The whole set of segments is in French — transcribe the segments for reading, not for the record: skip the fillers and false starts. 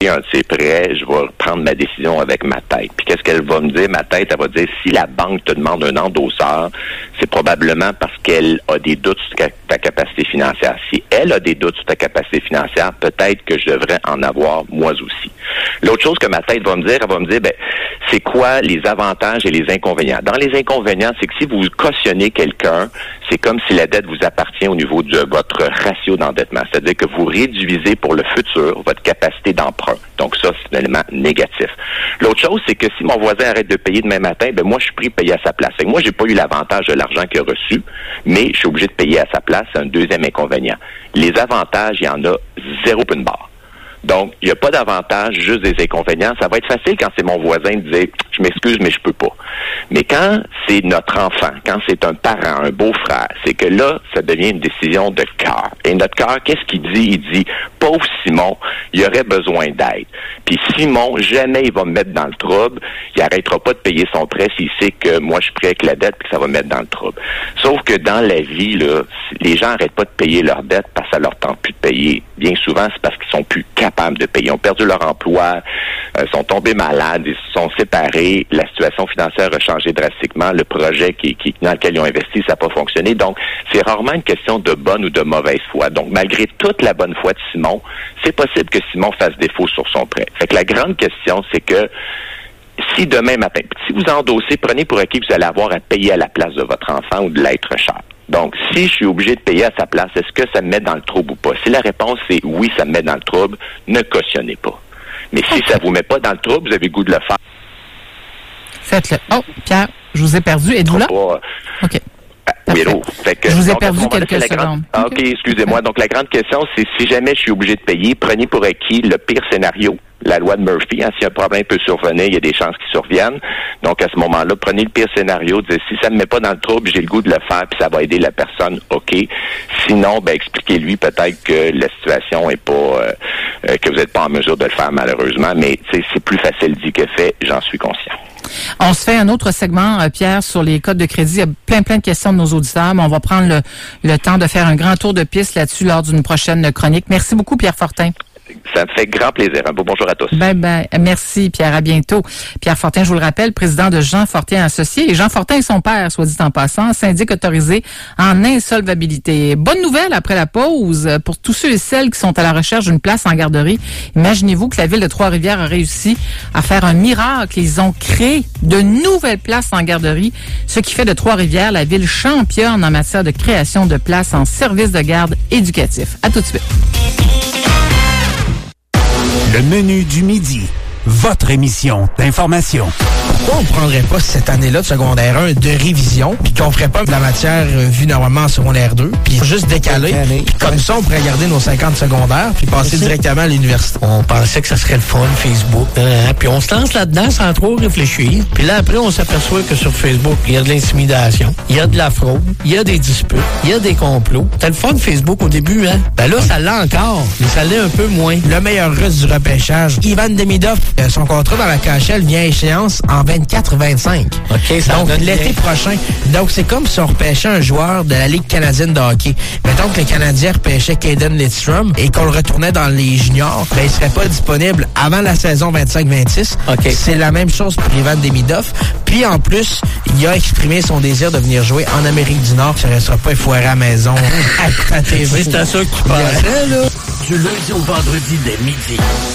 un de ses prêts, je vais prendre ma décision avec ma tête. Puis qu'est-ce qu'elle va me dire? Ma tête, elle va dire, si la banque te demande un endosseur, c'est probablement parce qu'elle a des doutes sur ta capacité financière. Si elle a des doutes sur ta capacité financière, peut-être que je devrais en avoir moi aussi. L'autre chose que ma tête va me dire, elle va me dire, c'est quoi les avantages et les inconvénients? Dans les inconvénients, c'est que si vous cautionnez quelqu'un, c'est comme si la dette vous appartient au niveau de votre ratio d'endettement. C'est-à-dire que vous réduisez pour le futur votre capacité d'emprunt. Donc ça, c'est un élément négatif. L'autre chose, c'est que si mon voisin arrête de payer demain matin, moi, je suis pris de payer à sa place. Et moi, j'ai pas eu l'avantage de l'argent qu'il a reçu, mais je suis obligé de payer à sa place. C'est un deuxième inconvénient. Les avantages, il y en a zéro point de barre. Donc, il n'y a pas d'avantage, juste des inconvénients. Ça va être facile quand c'est mon voisin de dire « je m'excuse, mais je peux pas ». Mais quand c'est notre enfant, quand c'est un parent, un beau-frère, c'est que là, ça devient une décision de cœur. Et notre cœur, qu'est-ce qu'il dit? Il dit « pauvre Simon, il aurait besoin d'aide. » Puis Simon, jamais il va me mettre dans le trouble. Il arrêtera pas de payer son prêt s'il sait que moi, je suis prêt avec la dette et que ça va me mettre dans le trouble. Sauf que dans la vie, là, les gens n'arrêtent pas de payer leur dette parce que ça leur tente plus de payer. Bien souvent, c'est parce qu'ils sont plus capables de payer. Ils ont perdu leur emploi, sont tombés malades, ils se sont séparés, la situation financière a changé drastiquement, le projet dans lequel ils ont investi, ça n'a pas fonctionné. Donc, c'est rarement une question de bonne ou de mauvaise foi. Donc, malgré toute la bonne foi de Simon, c'est possible que Simon fasse défaut sur son prêt. Fait que la grande question, c'est que si demain matin, si vous endossez, prenez pour acquis que vous allez avoir à payer à la place de votre enfant ou de l'être cher. Donc, si je suis obligé de payer à sa place, est-ce que ça me met dans le trouble ou pas? Si la réponse est oui, ça me met dans le trouble, ne cautionnez pas. Mais si ça vous met pas dans le trouble, vous avez le goût de le faire. Faites-le. Oh, Pierre, je vous ai perdu. Êtes-vous là? OK. Oui, allô. Je vous ai perdu quelques secondes. OK, excusez-moi. Donc, la grande question, c'est si jamais je suis obligé de payer, prenez pour acquis le pire scénario. La loi de Murphy, si un problème peut survenir, il y a des chances qu'il survienne. Donc, à ce moment-là, prenez le pire scénario, dites, si ça me met pas dans le trouble, j'ai le goût de le faire, puis ça va aider la personne, OK. Sinon, expliquez-lui peut-être que la situation est pas, que vous n'êtes pas en mesure de le faire, malheureusement, mais c'est plus facile dit que fait, j'en suis conscient. On se fait un autre segment, Pierre, sur les codes de crédit. Il y a plein de questions de nos auditeurs, mais on va prendre le temps de faire un grand tour de piste là-dessus lors d'une prochaine chronique. Merci beaucoup, Pierre Fortin. Ça me fait grand plaisir. Un beau bonjour à tous. Merci, Pierre. À bientôt. Pierre Fortin, je vous le rappelle, président de Jean Fortin Associés. Et Jean Fortin et son père, soit dit en passant, syndic autorisé en insolvabilité. Bonne nouvelle après la pause pour tous ceux et celles qui sont à la recherche d'une place en garderie. Imaginez-vous que la ville de Trois-Rivières a réussi à faire un miracle. Ils ont créé de nouvelles places en garderie, ce qui fait de Trois-Rivières la ville championne en matière de création de places en service de garde éducatif. À tout de suite. Le menu du midi. Votre émission d'information. Pourquoi on ne prendrait pas cette année-là de secondaire 1 de révision, puis qu'on ferait pas de la matière vue normalement en secondaire 2, puis juste décaler, puis comme ça, on pourrait garder nos 50 secondaires, puis passer directement à l'université. On pensait que ça serait le fun, Facebook, puis on se lance là-dedans sans trop réfléchir. Puis là, après, on s'aperçoit que sur Facebook, il y a de l'intimidation, il y a de la fraude, il y a des disputes, il y a des complots. C'était le fun, Facebook, au début, hein? Ben là, ça l'a encore, mais ça l'est un peu moins. Le meilleur russe du repêchage, Ivan Demidov, son contrat dans la KHL vient à échéance en 24-25. OK, ça donc, l'été prochain. Donc, c'est comme si on repêchait un joueur de la Ligue canadienne de hockey. Mettons que les Canadiens repêchaient Caden Lidstrom et qu'on le retournait dans les juniors, il serait pas disponible avant la saison 25-26. OK. C'est la même chose pour Ivan Demidov. Puis, en plus, il a exprimé son désir de venir jouer en Amérique du Nord. Ça ne restera pas foiré à la maison. à TV. C'est à ça que tu pensais, là. Du lundi au vendredi dès midi.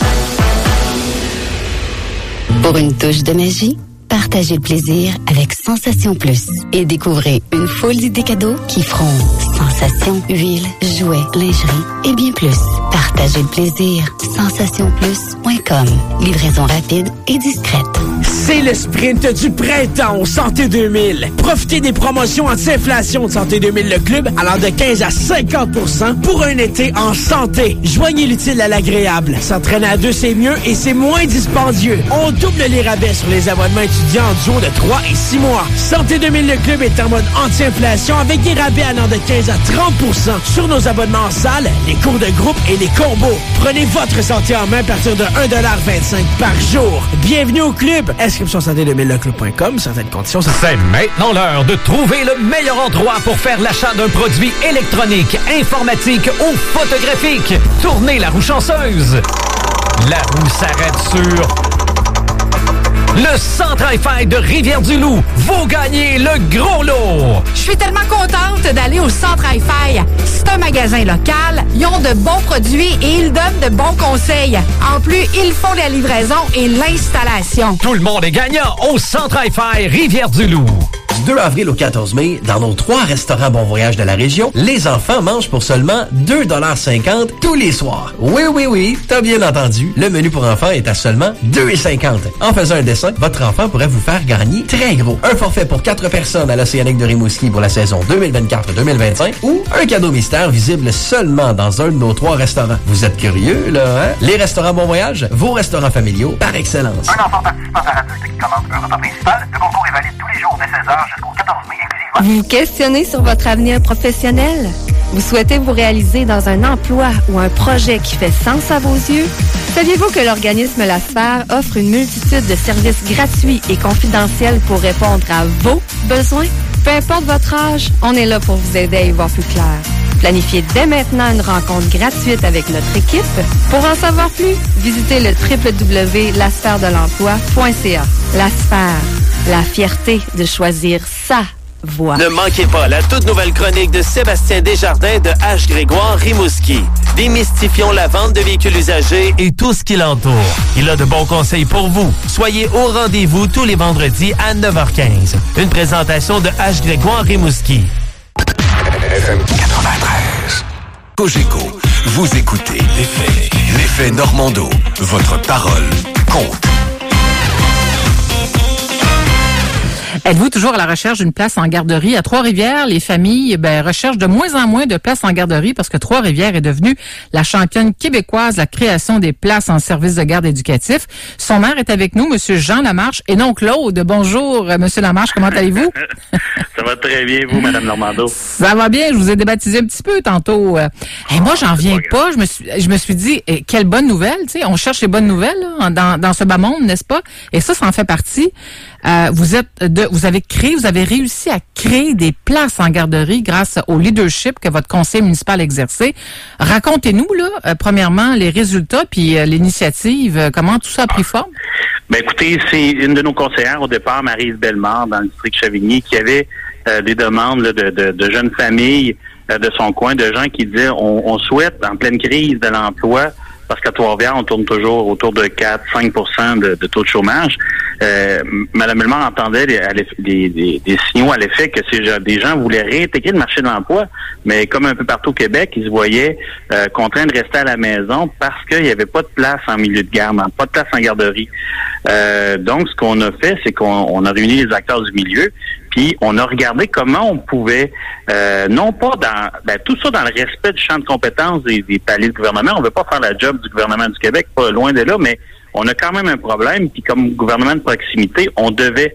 Pour une touche de magie, partagez le plaisir avec Sensation Plus et découvrez une foule d'idées cadeaux qui feront sensation, huile, jouets, lingerie et bien plus. Partagez le plaisir. SensationPlus.com. Livraison rapide et discrète. C'est le sprint du printemps au Santé 2000. Profitez des promotions anti-inflation de Santé 2000 le club allant de 15 à 50% pour un été en santé. Joignez l'utile à l'agréable. S'entraîner à deux, c'est mieux et c'est moins dispendieux. On double les rabais sur les abonnements étudiants en duo de 3 et 6 mois. Santé 2000 le club est en mode anti-inflation avec des rabais allant de 15 à 30% sur nos abonnements en salle, les cours de groupe et les combos. Prenez votre santé en main à partir de 1,25$ par jour. Bienvenue au club. Inscription santé2000leclub.com. Certaines conditions. C'est maintenant l'heure de trouver le meilleur endroit pour faire l'achat d'un produit électronique, informatique ou photographique. Tournez la roue chanceuse. La roue s'arrête sur le Centre Hi-Fi de Rivière-du-Loup. Vous gagnez le gros lot. Je suis tellement contente d'aller au Centre Hi-Fi. C'est un magasin local, ils ont de bons produits et ils donnent de bons conseils. En plus, ils font la livraison et l'installation. Tout le monde est gagnant au Centre Hi-Fi Rivière-du-Loup. Du 2 avril au 14 mai, dans nos 3 restaurants Bon Voyage de la région, les enfants mangent pour seulement 2,50 $ tous les soirs. Oui, t'as bien entendu. Le menu pour enfants est à seulement 2,50 $. En faisant un dessin, votre enfant pourrait vous faire gagner très gros. Un forfait pour 4 personnes à l'Océanique de Rimouski pour la saison 2024-2025 ou un cadeau mystère visible seulement dans un de nos 3 restaurants. Vous êtes curieux, là, hein? Les restaurants Bon Voyage, vos restaurants familiaux par excellence. Un enfant participant à l'adulte qui commande un repas principal, le concours est valide tous les jours dès 16h jusqu'au 14 mai exclusivement. Vous questionnez sur votre avenir professionnel? Vous souhaitez vous réaliser dans un emploi ou un projet qui fait sens à vos yeux? Saviez-vous que l'organisme La Sphère offre une multitude de services gratuits et confidentiels pour répondre à vos besoins? Peu importe votre âge, on est là pour vous aider à y voir plus clair. Planifiez dès maintenant une rencontre gratuite avec notre équipe. Pour en savoir plus, visitez le www.lasphèredelemploi.ca. La Sphère, la fierté de choisir sa voie. Ne manquez pas la toute nouvelle chronique de Sébastien Desjardins de H. Grégoire Rimouski. Démystifions la vente de véhicules usagés et tout ce qui l'entoure. Il a de bons conseils pour vous. Soyez au rendez-vous tous les vendredis à 9h15. Une présentation de H. Grégoire Rimouski. FM 93. Cogeco, vous écoutez l'effet Normando. Votre parole compte. Êtes-vous toujours à la recherche d'une place en garderie? À Trois-Rivières, les familles recherchent de moins en moins de places en garderie parce que Trois-Rivières est devenue la championne québécoise de la création des places en service de garde éducatif. Son maire est avec nous, M. Jean Lamarche, et non Claude. Bonjour, M. Lamarche, comment allez-vous? Ça va très bien, vous, Mme Normando? Ça va bien, je vous ai débaptisé un petit peu tantôt. Et moi, j'en viens pas. Je me suis dit, quelle bonne nouvelle, tu sais, on cherche les bonnes nouvelles là, dans ce bas monde, n'est-ce pas? Et ça en fait partie. Vous avez réussi à créer des places en garderie grâce au leadership que votre conseil municipal a exercé. Racontez-nous, là, premièrement, les résultats puis l'initiative, comment tout ça a pris forme? Ben écoutez, c'est une de nos conseillères au départ, Maryse Bellemare, dans le district de Chavigny, qui avait des demandes là, de jeunes familles de son coin, de gens qui disaient on souhaite, en pleine crise de l'emploi, parce qu'à Trois-Rivières, on tourne toujours autour de 4-5% de taux de chômage. Mme Bellemare entendait des signaux à l'effet que des gens voulaient réintégrer le marché de l'emploi, mais comme un peu partout au Québec, ils se voyaient contraints de rester à la maison parce qu'il n'y avait pas de place en milieu de garde, pas de place en garderie. Donc, ce qu'on a fait, c'est qu'on a réuni les acteurs du milieu, puis on a regardé comment on pouvait, non pas tout ça dans le respect du champ de compétences des paliers de gouvernement. On ne veut pas faire la job du gouvernement du Québec, pas loin de là, mais on a quand même un problème. Puis comme gouvernement de proximité, on se devait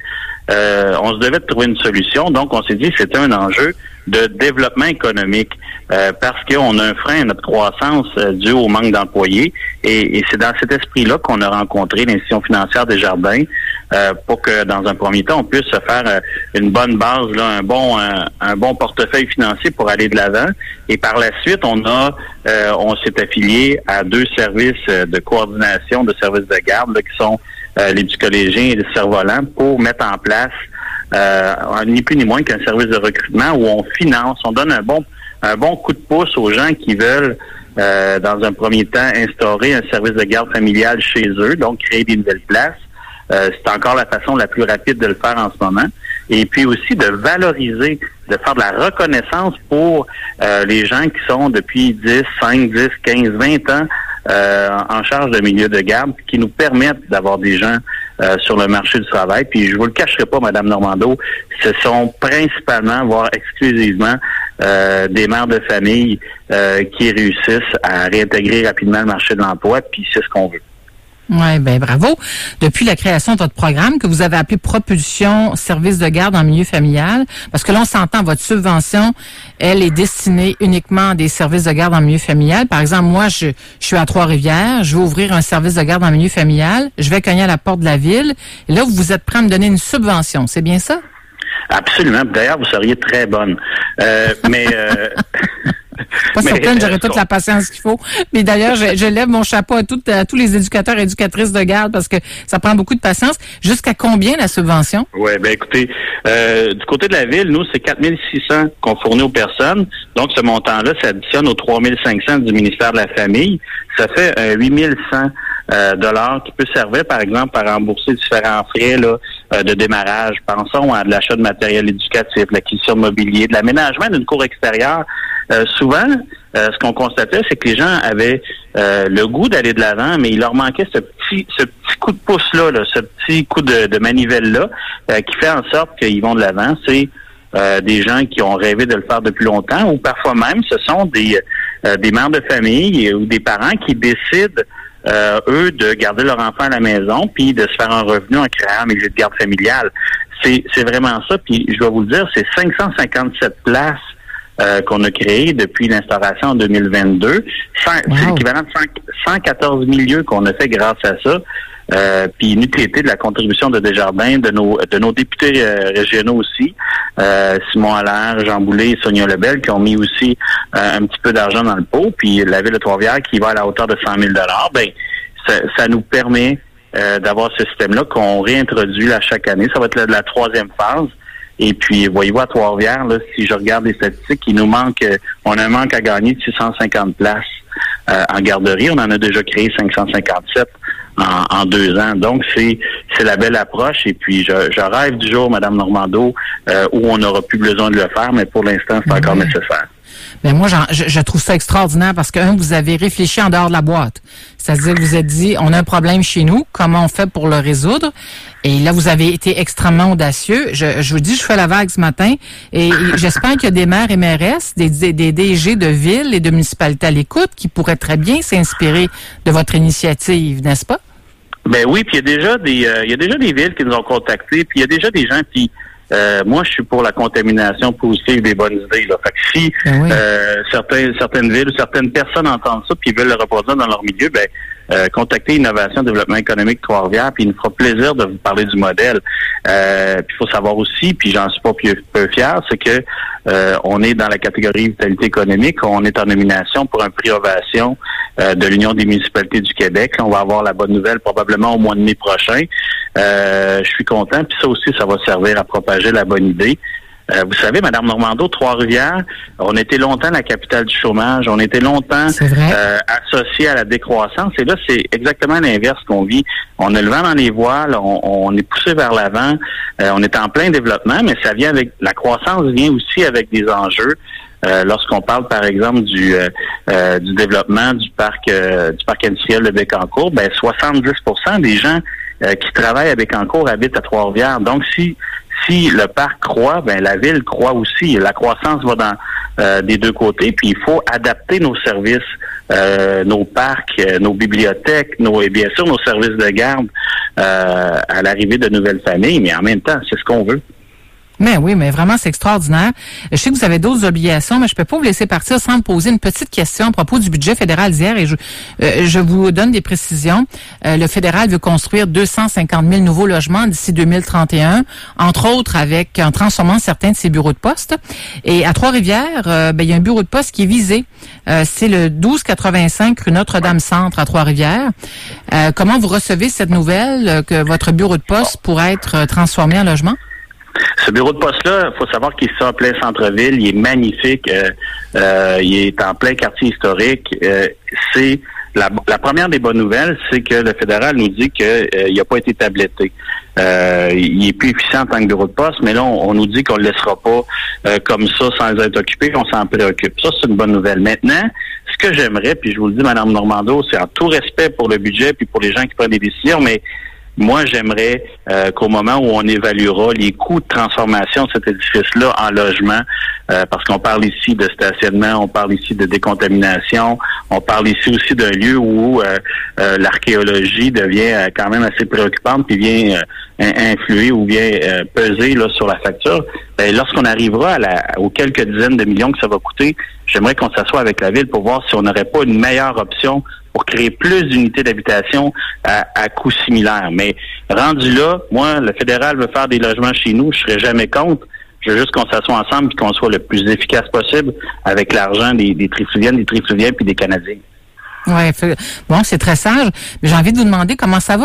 de trouver une solution. Donc on s'est dit que c'était un enjeu de développement économique parce qu'on a un frein à notre croissance dû au manque d'employés. Et c'est dans cet esprit-là qu'on a rencontré l'institution financière Desjardins pour que, dans un premier temps, on puisse se faire une bonne base, là, un bon portefeuille financier pour aller de l'avant. Et par la suite, on s'est affilié à 2 services de coordination de services de garde là, qui sont l'éducollégien et le cerf-volant pour mettre en place ni plus ni moins qu'un service de recrutement où on finance, on donne un bon coup de pouce aux gens qui veulent dans un premier temps instaurer un service de garde familiale chez eux, donc créer des nouvelles places. C'est encore la façon la plus rapide de le faire en ce moment. Et puis aussi de valoriser, de faire de la reconnaissance pour les gens qui sont depuis 5, 10, 15, 20 ans en charge de milieu de garde, qui nous permettent d'avoir des gens sur le marché du travail. Puis je vous le cacherai pas, Mme Normando, ce sont principalement, voire exclusivement, des mères de famille qui réussissent à réintégrer rapidement le marché de l'emploi, puis c'est ce qu'on veut. Oui, bravo. Depuis la création de votre programme que vous avez appelé Propulsion Service de garde en milieu familial, parce que là, on s'entend, votre subvention, elle est destinée uniquement à des services de garde en milieu familial. Par exemple, moi, je suis à Trois-Rivières, je vais ouvrir un service de garde en milieu familial, je vais cogner à la porte de la ville, et là, vous êtes prêt à me donner une subvention, c'est bien ça? Absolument. D'ailleurs, vous seriez très bonne. Pas certaine, j'aurais toute la patience qu'il faut. Mais d'ailleurs, je lève mon chapeau à tous les éducateurs et éducatrices de garde parce que ça prend beaucoup de patience. Jusqu'à combien la subvention? Oui, ben écoutez, du côté de la Ville, nous, c'est 4 600 qu'on fournit aux personnes. Donc, ce montant-là s'additionne aux 3 500 du ministère de la Famille. Ça fait 8 100 dollars qui peut servir, par exemple, à rembourser différents frais là, de démarrage. Pensons à de l'achat de matériel éducatif, l'acquisition de mobilier, de l'aménagement d'une cour extérieure. Souvent, ce qu'on constatait, c'est que les gens avaient le goût d'aller de l'avant, mais il leur manquait ce petit coup de pouce-là, ce petit coup de manivelle-là, qui fait en sorte qu'ils vont de l'avant. C'est des gens qui ont rêvé de le faire depuis longtemps, ou parfois même, ce sont des mères de famille ou des parents qui décident eux, de garder leur enfant à la maison, puis de se faire un revenu en créant un milieu de garde familiale. C'est vraiment ça, puis je dois vous le dire, c'est 557 places qu'on a créées depuis l'instauration en 2022. C'est l'équivalent de 114 milieux qu'on a fait grâce à ça. Puis une utilité de la contribution de Desjardins, de nos députés régionaux aussi, Simon Allaire, Jean Boulet et Sonia Lebel, qui ont mis aussi un petit peu d'argent dans le pot, puis la Ville de Trois-Rivières qui va à la hauteur de 100 000 $. Ça nous permet d'avoir ce système-là qu'on réintroduit là chaque année. Ça va être la troisième phase. Et puis, voyez-vous, à Trois-Rivières, là, si je regarde les statistiques, on a un manque à gagner de 650 places en garderie. On en a déjà créé 557 en 2 ans. Donc, c'est la belle approche. Et puis, je rêve du jour, Mme Normando, où on n'aura plus besoin de le faire, mais pour l'instant, c'est encore nécessaire. Ben moi, je trouve ça extraordinaire parce que, vous avez réfléchi en dehors de la boîte. C'est-à-dire que vous êtes dit, on a un problème chez nous, comment on fait pour le résoudre? Et là, vous avez été extrêmement audacieux. Je vous dis, je fais la vague ce matin et j'espère qu'il y a des maires et mairesses, des DG de villes et de municipalités à l'écoute qui pourraient très bien s'inspirer de votre initiative, n'est-ce pas? Ben oui, puis il y a déjà des villes qui nous ont contactés, puis il y a déjà des gens qui moi, je suis pour la contamination positive des bonnes idées. Là. Fait que si certaines villes ou certaines personnes entendent ça puis veulent le reproduire dans leur milieu, contactez Innovation Développement économique Trois-Rivières, puis il nous fera plaisir de vous parler du modèle. Puis il faut savoir aussi, puis j'en suis pas peu fier, c'est que on est dans la catégorie vitalité économique, on est en nomination pour un prix Ovation de l'Union des municipalités du Québec. On va avoir la bonne nouvelle probablement au mois de mai prochain. Je suis content, puis ça aussi, ça va servir à propager la bonne idée. Vous savez, Mme Normando, Trois-Rivières, on était longtemps la capitale du chômage, on était longtemps associé à la décroissance, et là, c'est exactement l'inverse qu'on vit. On a le vent dans les voiles, on est poussé vers l'avant, on est en plein développement, mais ça vient avec la croissance vient aussi avec des enjeux. Lorsqu'on parle, par exemple, du développement du parc industriel de Bécancour, 70% des gens qui travaillent à Bécancour habitent à Trois-Rivières. Donc, si le parc croît, la ville croît aussi. La croissance va dans des deux côtés, puis il faut adapter nos services, nos parcs, nos bibliothèques, et bien sûr nos services de garde à l'arrivée de nouvelles familles, mais en même temps, c'est ce qu'on veut. Mais oui, mais vraiment, c'est extraordinaire. Je sais que vous avez d'autres obligations, mais je peux pas vous laisser partir sans me poser une petite question à propos du budget fédéral d'hier. Et je vous donne des précisions. Le fédéral veut construire 250 000 nouveaux logements d'ici 2031, entre autres en transformant certains de ses bureaux de poste. Et à Trois-Rivières, il y a un bureau de poste qui est visé. C'est le 1285 rue Notre-Dame-Centre à Trois-Rivières. Comment vous recevez cette nouvelle que votre bureau de poste pourrait être transformé en logement? Ce bureau de poste-là, il faut savoir qu'il est en plein centre-ville, il est magnifique, il est en plein quartier historique. C'est la première des bonnes nouvelles, c'est que le fédéral nous dit qu'il n'a pas été tabletté. Il est plus efficient en tant que bureau de poste, mais là, on nous dit qu'on ne le laissera pas comme ça sans être occupé, qu'on s'en préoccupe. Ça, c'est une bonne nouvelle. Maintenant, ce que j'aimerais, puis je vous le dis, Mme Normando, c'est en tout respect pour le budget puis pour les gens qui prennent des décisions, mais moi, j'aimerais qu'au moment où on évaluera les coûts de transformation de cet édifice-là en logement, parce qu'on parle ici de stationnement, on parle ici de décontamination, on parle ici aussi d'un lieu où l'archéologie devient quand même assez préoccupante puis vient influer ou vient peser là, sur la facture. Lorsqu'on arrivera aux quelques dizaines de millions que ça va coûter, j'aimerais qu'on s'assoie avec la Ville pour voir si on n'aurait pas une meilleure option pour créer plus d'unités d'habitation à coût similaire. Mais rendu là, moi, le fédéral veut faire des logements chez nous, je serais jamais contre, Je veux juste qu'on s'assoie ensemble et qu'on soit le plus efficace possible avec l'argent des Trifluviennes, des Trifluviens puis des Canadiens. Ouais, bon, c'est très sage. Mais j'ai envie de vous demander comment ça va